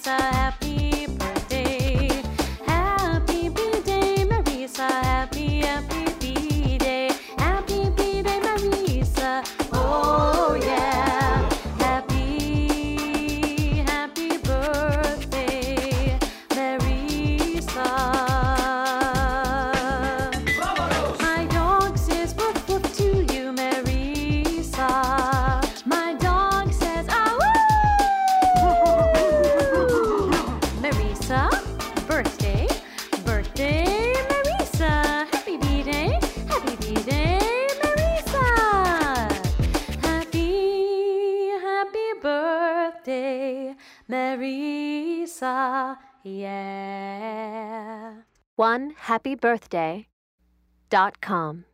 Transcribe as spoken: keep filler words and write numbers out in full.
Marisa, happy birthday. Happy B-Day, Marisa, happy, happy B-Day. Happy B-Day, Marisa, oh yeah. Happy, happy birthday, Marisa. My dog says woof woof to you, Marisa. My dog says ah woo. Marisa, birthday, birthday, Marisa. Happy B-Day, happy B-Day, Marisa. Happy, happy birthday, Marisa. Yeah. one happy birthday dot com